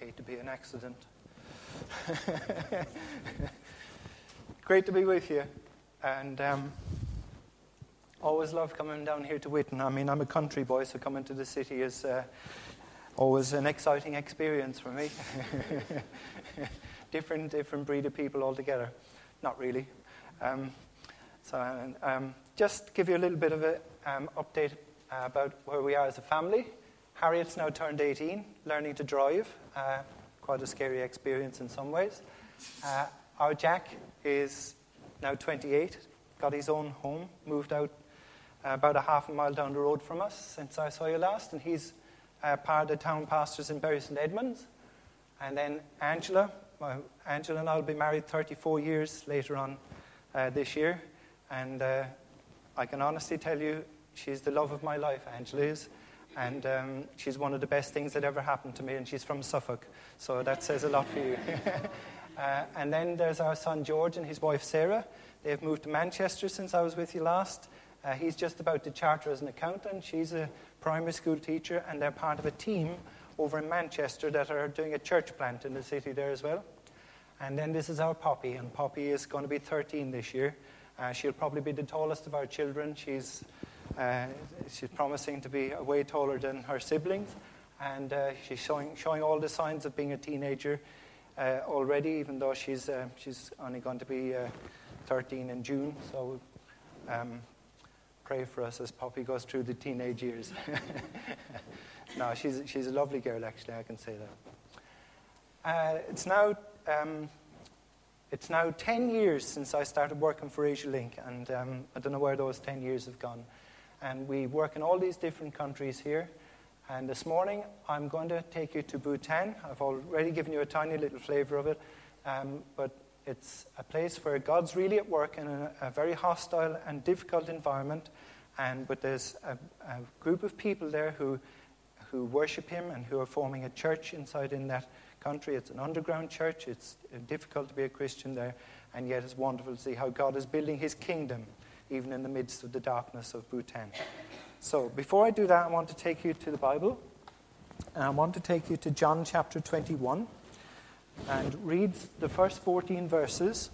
hate to be an accident. Great to be with you. And always love coming down here to Whitton. I mean, I'm a country boy, so coming to the city is always an exciting experience for me. different breed of people altogether. Not really. Just give you a little bit of an update about where we are as a family. Harriet's now turned 18, learning to drive. Quite a scary experience in some ways. Our Jack is now 28, got his own home, moved out about a half a mile down the road from us since I saw you last, and he's part of the town pastors in Bury St Edmunds. And then Angela and I will be married 34 years later on this year, and I can honestly tell you she's the love of my life, Angela is. And she's one of the best things that ever happened to me, and she's from Suffolk, so that says a lot for you. And then there's our son George and his wife Sarah. They've moved to Manchester since I was with you last. He's just about to charter as an accountant. She's a primary school teacher, and they're part of a team over in Manchester that are doing a church plant in the city there as well. And then this is our Poppy, and Poppy is going to be 13 this year. She'll probably be the tallest of our children. She's promising to be way taller than her siblings, and she's showing all the signs of being a teenager already, even though she's only going to be 13 in June. So pray for us as Poppy goes through the teenage years. No, she's a lovely girl, actually, I can say that. It's now 10 years since I started working for AsiaLink, and I don't know where those 10 years have gone. And we work in all these different countries here. And this morning, I'm going to take you to Bhutan. I've already given you a tiny little flavor of it. But it's a place where God's really at work in a very hostile and difficult environment. But there's a group of people there who worship Him and who are forming a church inside in that country. It's an underground church. It's difficult to be a Christian there. And yet it's wonderful to see how God is building His kingdom even in the midst of the darkness of Bhutan. So before I do that, I want to take you to the Bible. And I want to take you to John chapter 21 and read the first 14 verses.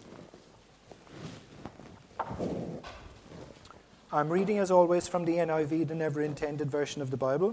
I'm reading, as always, from the NIV, the Never Intended Version of the Bible.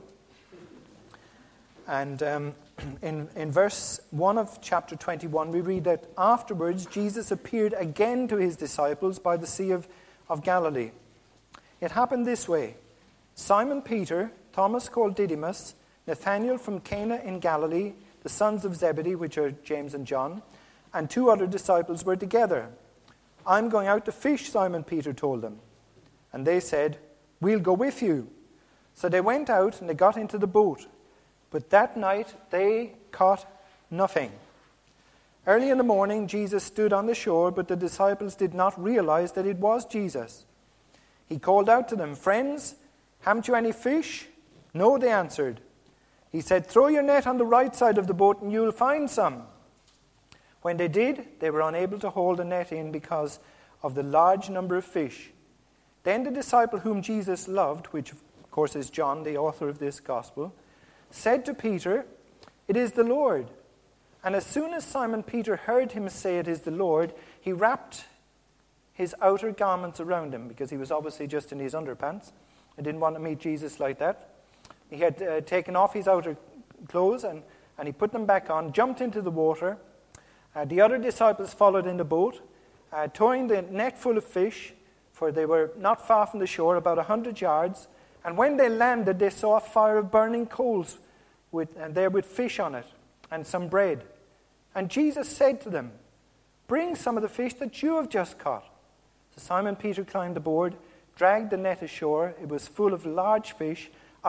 And in verse 1 of chapter 21, we read that afterwards Jesus appeared again to His disciples by the Sea of Galilee. It happened this way. Simon Peter, Thomas called Didymus, Nathanael from Cana in Galilee, the sons of Zebedee, which are James and John, and two other disciples were together. I'm going out to fish, Simon Peter told them. And they said, we'll go with you. So they went out and they got into the boat. But that night they caught nothing. Early in the morning, Jesus stood on the shore, but the disciples did not realize that it was Jesus. He called out to them, friends, haven't you any fish? No, they answered. He said, throw your net on the right side of the boat and you'll find some. When they did, they were unable to haul the net in because of the large number of fish. Then the disciple whom Jesus loved, which of course is John, the author of this gospel, said to Peter, it is the Lord. And as soon as Simon Peter heard him say it is the Lord, he wrapped his outer garments around him, because he was obviously just in his underpants. He didn't want to meet Jesus like that. He had taken off his outer clothes and he put them back on, jumped into the water. The other disciples followed in the boat, towing the net full of fish, for they were not far from the shore, about 100 yards. And when they landed, they saw a fire of burning coals with fish on it and some bread. And Jesus said to them, bring some of the fish that you have just caught. So Simon Peter climbed aboard, dragged the net ashore. It was full of large fish,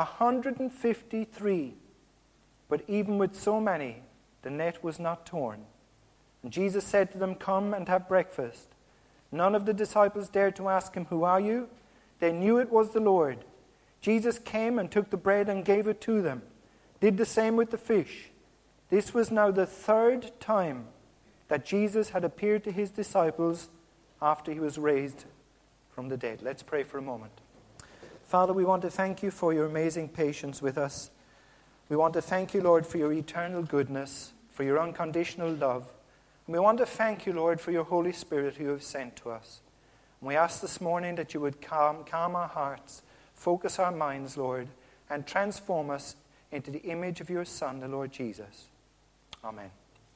153. But even with so many, the net was not torn. And Jesus said to them, come and have breakfast. None of the disciples dared to ask him, who are you? They knew it was the Lord. Jesus came and took the bread and gave it to them. Did the same with the fish. This was now the third time that Jesus had appeared to his disciples after he was raised from the dead. Let's pray for a moment. Father, we want to thank you for your amazing patience with us. We want to thank you, Lord, for your eternal goodness, for your unconditional love. And we want to thank you, Lord, for your Holy Spirit who you have sent to us. And we ask this morning that you would calm our hearts, focus our minds, Lord, and transform us into the image of your Son, the Lord Jesus. Amen.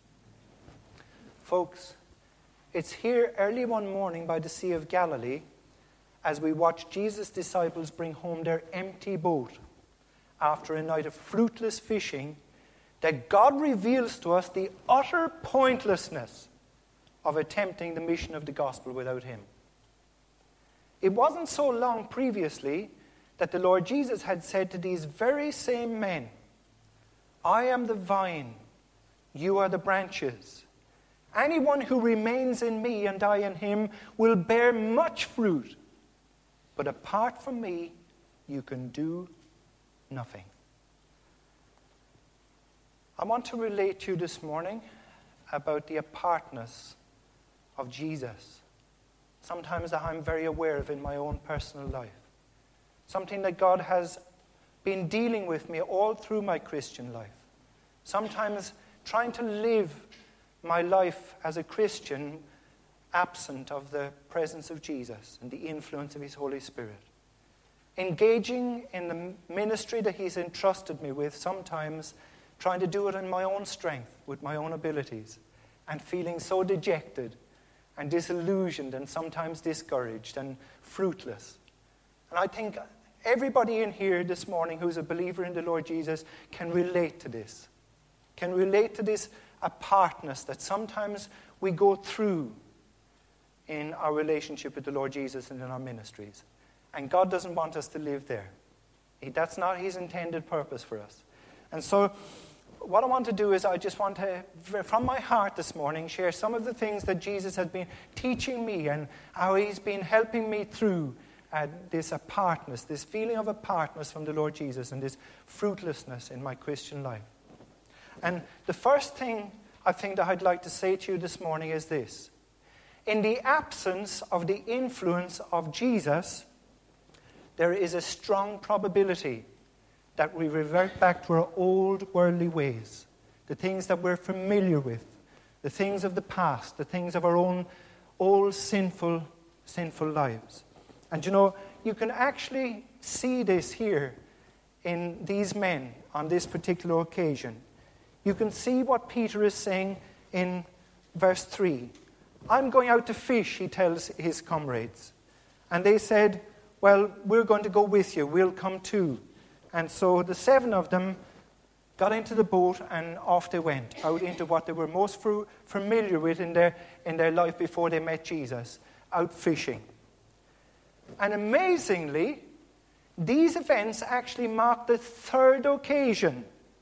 Folks, it's here early one morning by the Sea of Galilee as we watch Jesus' disciples bring home their empty boat after a night of fruitless fishing that God reveals to us the utter pointlessness of attempting the mission of the gospel without him. It wasn't so long previously that the Lord Jesus had said to these very same men, I am the vine, you are the branches. Anyone who remains in me and I in him will bear much fruit. But apart from me, you can do nothing. I want to relate to you this morning about the apartness of Jesus. Sometimes that I'm very aware of in my own personal life. Something that God has been dealing with me all through my Christian life. Sometimes trying to live my life as a Christian absent of the presence of Jesus and the influence of his Holy Spirit. Engaging in the ministry that he's entrusted me with, sometimes trying to do it in my own strength, with my own abilities, and feeling so dejected and disillusioned and sometimes discouraged and fruitless. And I think everybody in here this morning who's a believer in the Lord Jesus can relate to this. Can relate to this apartness that sometimes we go through in our relationship with the Lord Jesus and in our ministries. And God doesn't want us to live there. That's not his intended purpose for us. And so what I want to do is I just want to, from my heart this morning, share some of the things that Jesus has been teaching me and how he's been helping me through this apartness, this feeling of apartness from the Lord Jesus and this fruitlessness in my Christian life. And the first thing I think that I'd like to say to you this morning is this. In the absence of the influence of Jesus, there is a strong probability that we revert back to our old worldly ways, the things that we're familiar with, the things of the past, the things of our own old sinful lives. And you know, you can actually see this here in these men on this particular occasion. You can see what Peter is saying in verse 3. I'm going out to fish, he tells his comrades. And they said, well, we're going to go with you. We'll come too. And so the 7 of them got into the boat and off they went, out into what they were most familiar with in their life before they met Jesus, out fishing. And amazingly, these events actually mark the third occasion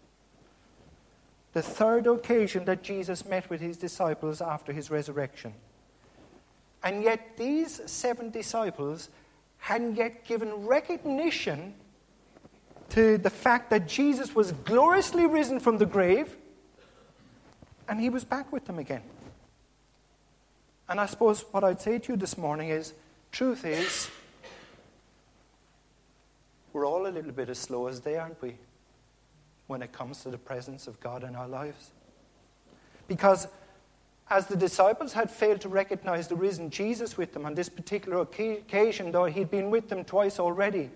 that Jesus met with his disciples after his resurrection. And yet these 7 disciples hadn't yet given recognition to the fact that Jesus was gloriously risen from the grave and he was back with them again. And I suppose what I'd say to you this morning is, truth is, we're all a little bit as slow as they, aren't we, when it comes to the presence of God in our lives? Because as the disciples had failed to recognize the risen Jesus with them on this particular occasion, though he'd been with them twice already,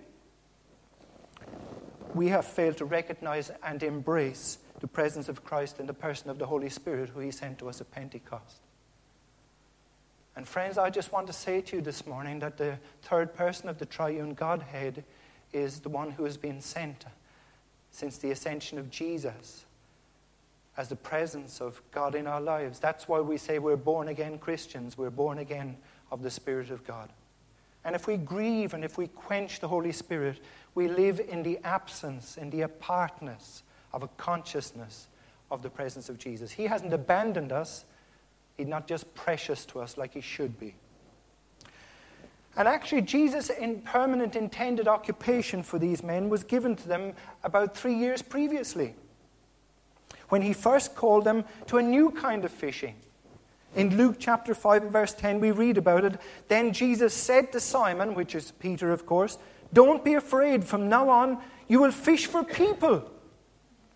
we have failed to recognize and embrace the presence of Christ in the person of the Holy Spirit who he sent to us at Pentecost. And friends, I just want to say to you this morning that the third person of the triune Godhead is the one who has been sent since the ascension of Jesus as the presence of God in our lives. That's why we say we're born again Christians. We're born again of the Spirit of God. And if we grieve and if we quench the Holy Spirit, we live in the absence, in the apartness of a consciousness of the presence of Jesus. He hasn't abandoned us. He's not just precious to us like he should be. And actually, Jesus' permanent intended occupation for these men was given to them about 3 years previously, when he first called them to a new kind of fishing. In Luke chapter 5 and verse 10, we read about it. Then Jesus said to Simon, which is Peter, of course, "Don't be afraid. From now on, you will fish for people."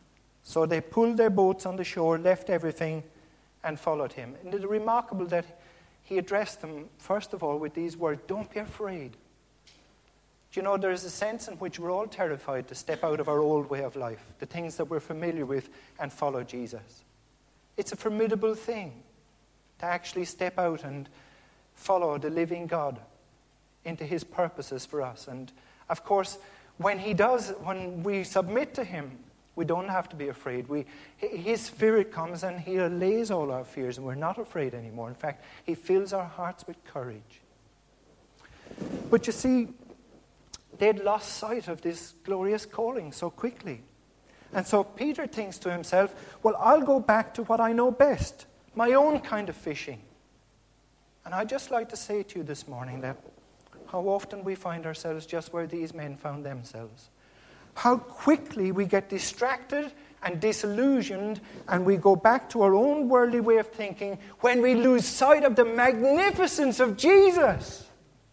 So they pulled their boats on the shore, left everything, and followed him. And it's remarkable that he addressed them, first of all, with these words, don't be afraid. Do you know, there is a sense in which we're all terrified to step out of our old way of life, the things that we're familiar with, and follow Jesus. It's a formidable thing to actually step out and follow the living God into his purposes for us. And of course, when we submit to him, we don't have to be afraid. His Spirit comes and he allays all our fears, and we're not afraid anymore. In fact, he fills our hearts with courage. But you see, they'd lost sight of this glorious calling so quickly. And so Peter thinks to himself, well, I'll go back to what I know best, my own kind of fishing. And I'd just like to say to you this morning that how often we find ourselves just where these men found themselves. How quickly we get distracted and disillusioned, and we go back to our own worldly way of thinking when we lose sight of the magnificence of Jesus.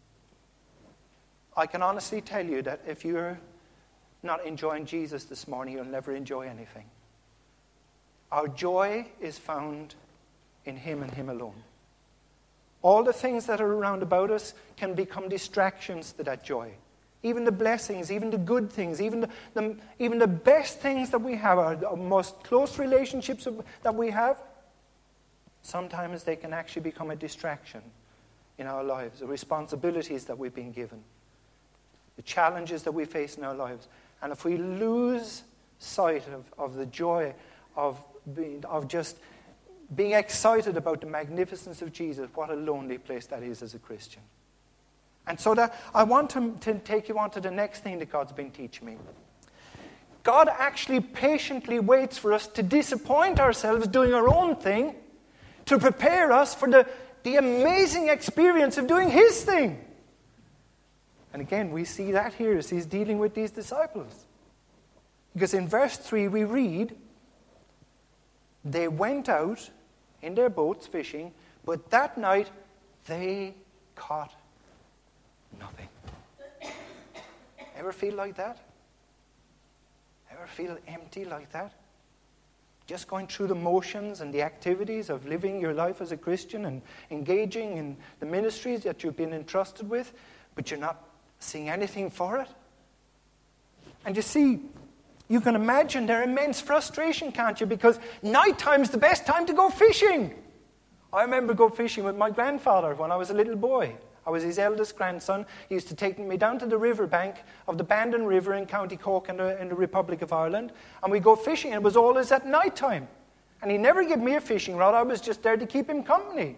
I can honestly tell you that if you're not enjoying Jesus this morning, you'll never enjoy anything. Our joy is found in him and him alone. All the things that are around about us can become distractions to that joy. Even the blessings, even the good things, even the best things that we have, our most close relationships that we have, sometimes they can actually become a distraction in our lives, the responsibilities that we've been given, the challenges that we face in our lives. And if we lose sight of the joy of just being excited about the magnificence of Jesus, what a lonely place that is as a Christian. And so that I want to take you on to the next thing that God's been teaching me. God actually patiently waits for us to disappoint ourselves doing our own thing to prepare us for the amazing experience of doing his thing. And again, we see that here as he's dealing with these disciples. Because in verse 3 we read, they went out in their boats fishing, but that night they caught nothing. Ever feel like that? Ever feel empty like that? Just going through the motions and the activities of living your life as a Christian and engaging in the ministries that you've been entrusted with, but you're not seeing anything for it? And you see, you can imagine their immense frustration, can't you? Because nighttime's the best time to go fishing. I remember go fishing with my grandfather when I was a little boy. I was his eldest grandson. He used to take me down to the riverbank of the Bandon River in County Cork in the Republic of Ireland. And we'd go fishing, and it was always at night time. And he never gave me a fishing rod. I was just there to keep him company.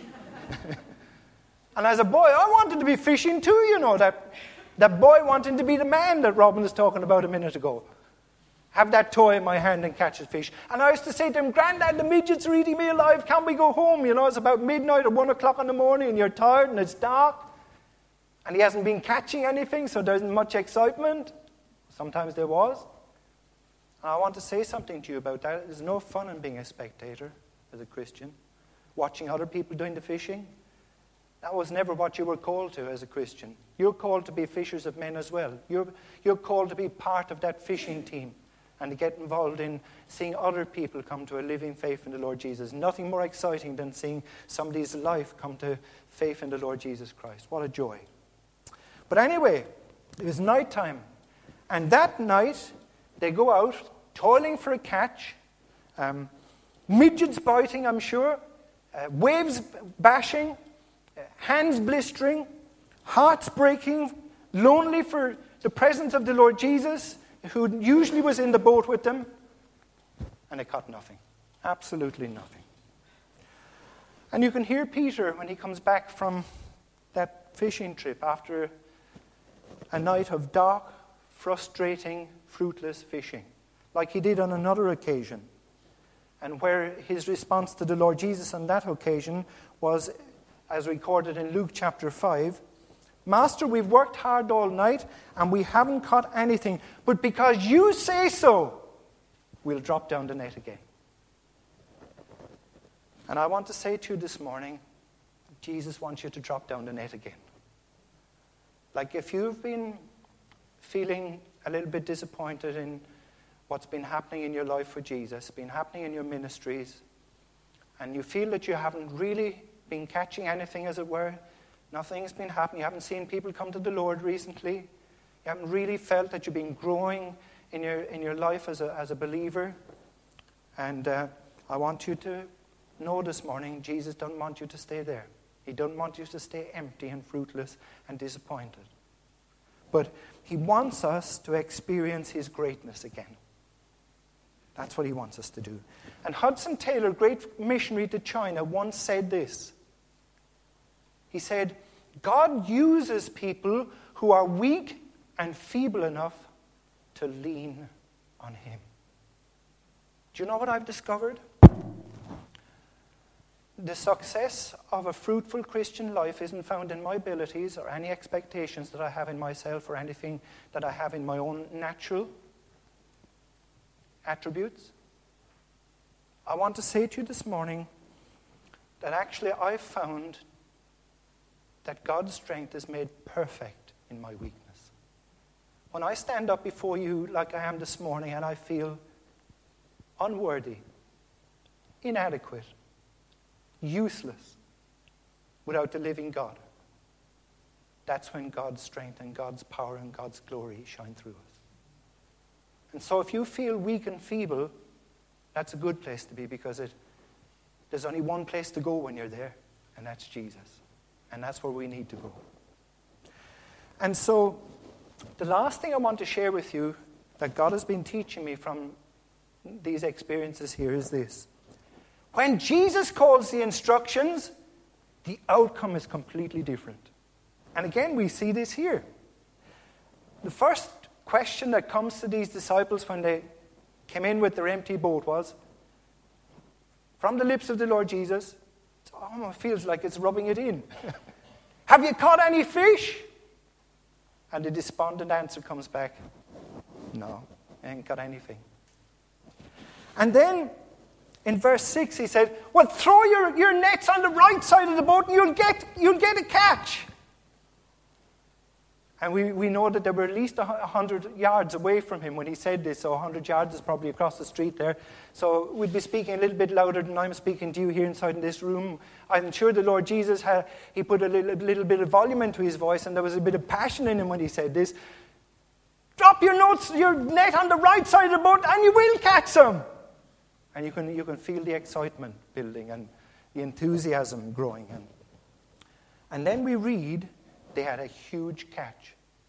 And as a boy, I wanted to be fishing too, you know. That boy wanting to be the man that Robin was talking about a minute ago. Have that toy in my hand and catch a fish. And I used to say to him, Grandad, the midgets are eating me alive. Can't we go home? You know, it's about midnight or 1 o'clock in the morning and you're tired and it's dark. And he hasn't been catching anything, so there isn't much excitement. Sometimes there was. And I want to say something to you about that. There's no fun in being a spectator as a Christian. Watching other people doing the fishing. That was never what you were called to as a Christian. You're called to be fishers of men as well. You're called to be part of that fishing team and to get involved in seeing other people come to a living faith in the Lord Jesus. Nothing more exciting than seeing somebody's life come to faith in the Lord Jesus Christ. What a joy. But anyway, it was nighttime. And that night, they go out, toiling for a catch, midgets biting, I'm sure, waves bashing, hands blistering, hearts breaking, lonely for the presence of the Lord Jesus, who usually was in the boat with them, and they caught nothing. Absolutely nothing. And you can hear Peter when he comes back from that fishing trip after a night of dark, frustrating, fruitless fishing, like he did on another occasion, and where his response to the Lord Jesus on that occasion was, as recorded in Luke chapter 5, Master, we've worked hard all night and we haven't caught anything, but because you say so, we'll drop down the net again. And I want to say to you this morning, Jesus wants you to drop down the net again. Like if you've been feeling a little bit disappointed in what's been happening in your life for Jesus, been happening in your ministries, and you feel that you haven't really been catching anything, as it were, nothing's been happening, you haven't seen people come to the Lord recently, you haven't really felt that you've been growing in your life as a believer, and I want you to know this morning, Jesus doesn't want you to stay there. He doesn't want you to stay empty and fruitless and disappointed. But he wants us to experience his greatness again. That's what he wants us to do. And Hudson Taylor, great missionary to China, once said this. He said, God uses people who are weak and feeble enough to lean on him. Do you know what I've discovered? The success of a fruitful Christian life isn't found in my abilities or any expectations that I have in myself or anything that I have in my own natural attributes. I want to say to you this morning that actually I've found that God's strength is made perfect in my weakness. When I stand up before you like I am this morning and I feel unworthy, inadequate, useless without the living God, that's when God's strength and God's power and God's glory shine through us. And so if you feel weak and feeble, that's a good place to be, because there's only one place to go when you're there, and that's Jesus. And that's where we need to go. And so the last thing I want to share with you that God has been teaching me from these experiences here is this. When Jesus calls the instructions, the outcome is completely different. And again, we see this here. The first question that comes to these disciples when they came in with their empty boat was, from the lips of the Lord Jesus, it almost feels like it's rubbing it in. Have you caught any fish? And the despondent answer comes back, no, I ain't got anything. And then in verse 6, he said, well, throw your nets on the right side of the boat and you'll get a catch. And we know that they were at least 100 yards away from him when he said this, so 100 yards is probably across the street there. So we'd be speaking a little bit louder than I'm speaking to you here inside in this room. I'm sure the Lord Jesus, he put a little bit of volume into his voice, and there was a bit of passion in him when he said this. Drop your net on the right side of the boat and you will catch some. And you can feel the excitement building and the enthusiasm growing. And then we read they had a huge catch.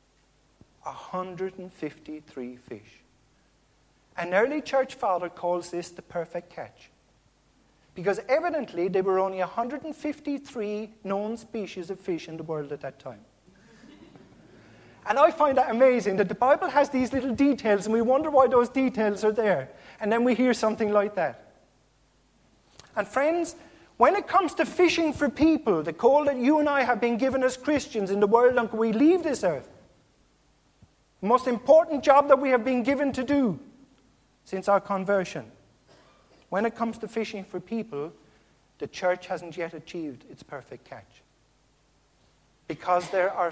153 fish. An early church father calls this the perfect catch. Because evidently there were only 153 known species of fish in the world at that time. And I find that amazing that the Bible has these little details and we wonder why those details are there. And then we hear something like that. And friends, when it comes to fishing for people, the call that you and I have been given as Christians in the world until we leave this earth, the most important job that we have been given to do since our conversion, when it comes to fishing for people, the church hasn't yet achieved its perfect catch. Because there are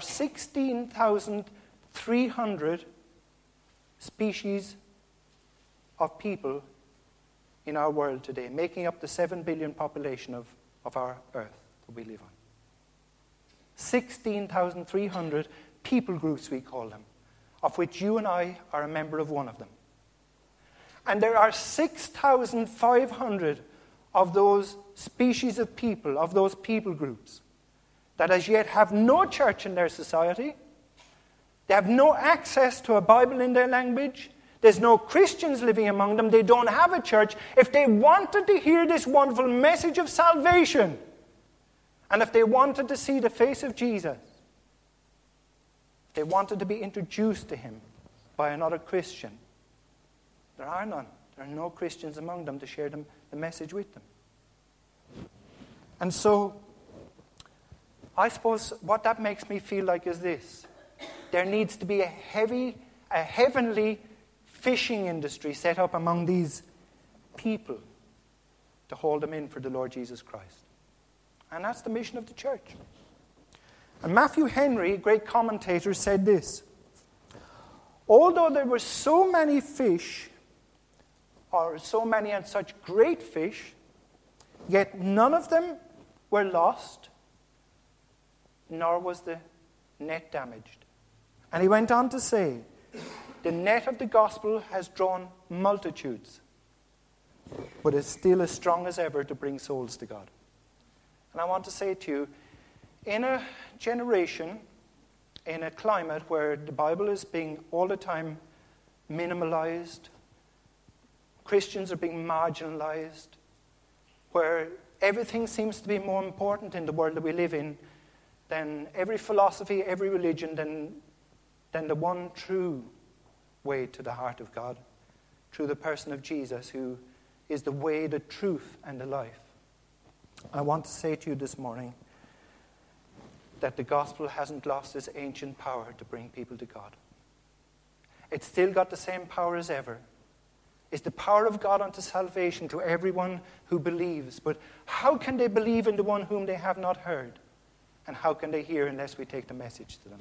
16,300 species of people in our world today, making up the 7 billion population of our earth that we live on. 16,300 people groups, we call them, of which you and I are a member of one of them. And there are 6,500 of those species of people, of those people groups, that as yet have no church in their society. They have no access to a Bible in their language. There's no Christians living among them. They don't have a church. If they wanted to hear this wonderful message of salvation, and if they wanted to see the face of Jesus, if they wanted to be introduced to him by another Christian, there are none. There are no Christians among them to share the message with them. And so, I suppose what that makes me feel like is this. There needs to be a heavenly fishing industry set up among these people to hold them in for the Lord Jesus Christ. And that's the mission of the church. And Matthew Henry, a great commentator, said this. Although there were so many fish or so many and such great fish, yet none of them were lost, nor was the net damaged. And he went on to say, the net of the gospel has drawn multitudes, but is still as strong as ever to bring souls to God. And I want to say to you, in a generation, in a climate where the Bible is being all the time minimalized, Christians are being marginalized, where everything seems to be more important in the world that we live in than every philosophy, every religion, than the one true way to the heart of God, through the person of Jesus, who is the way, the truth, and the life. I want to say to you this morning that the gospel hasn't lost its ancient power to bring people to God. It's still got the same power as ever. It's the power of God unto salvation to everyone who believes. But how can they believe in the one whom they have not heard? And how can they hear unless we take the message to them?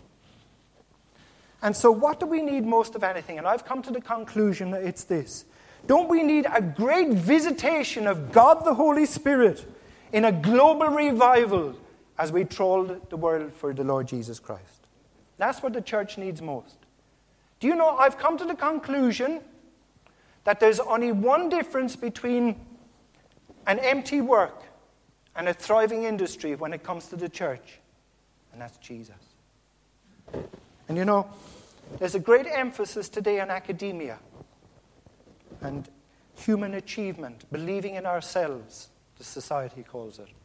And so what do we need most of anything? And I've come to the conclusion that it's this. Don't we need a great visitation of God the Holy Spirit in a global revival as we troll the world for the Lord Jesus Christ? That's what the church needs most. Do you know, I've come to the conclusion that there's only one difference between an empty work and a thriving industry when it comes to the church, and that's Jesus. And you know, there's a great emphasis today on academia and human achievement, believing in ourselves, the society calls it.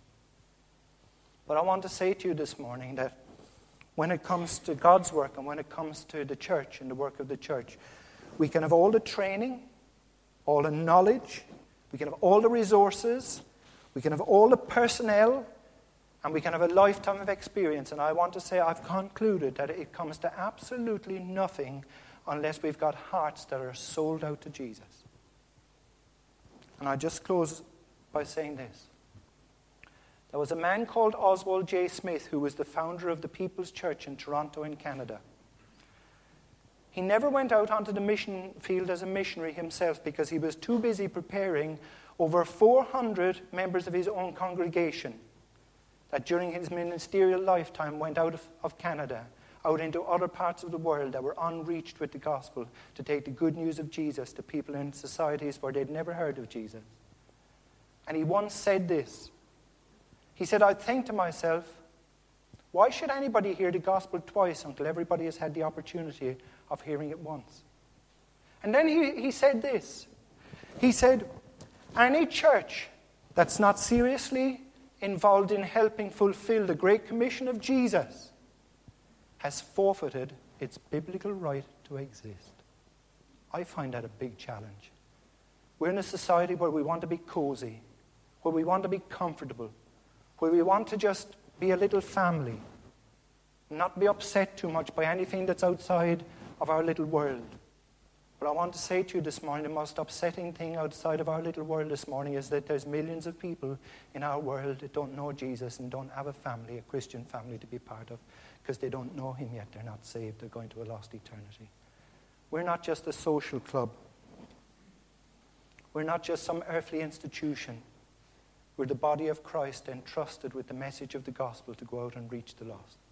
But I want to say to you this morning that when it comes to God's work and when it comes to the church and the work of the church, we can have all the training, all the knowledge, we can have all the resources, we can have all the personnel, and we can have a lifetime of experience. And I want to say I've concluded that it comes to absolutely nothing unless we've got hearts that are sold out to Jesus. And I just close by saying this. There was a man called Oswald J. Smith who was the founder of the People's Church in Toronto in Canada. He never went out onto the mission field as a missionary himself because he was too busy preparing over 400 members of his own congregation that during his ministerial lifetime went out of Canada, out into other parts of the world that were unreached with the gospel, to take the good news of Jesus to people in societies where they'd never heard of Jesus. And he once said this. He said, I'd think to myself, why should anybody hear the gospel twice until everybody has had the opportunity of hearing it once? And then he said this. He said, any church that's not seriously involved in helping fulfill the Great Commission of Jesus has forfeited its biblical right to exist. I find that a big challenge. We're in a society where we want to be cozy, where we want to be comfortable, where we want to just be a little family, not be upset too much by anything that's outside of our little world. But I want to say to you this morning, the most upsetting thing outside of our little world this morning is that there's millions of people in our world that don't know Jesus and don't have a family, a Christian family to be part of, because they don't know him yet. They're not saved. They're going to a lost eternity. We're not just a social club. We're not just some earthly institution. We're the body of Christ entrusted with the message of the gospel to go out and reach the lost.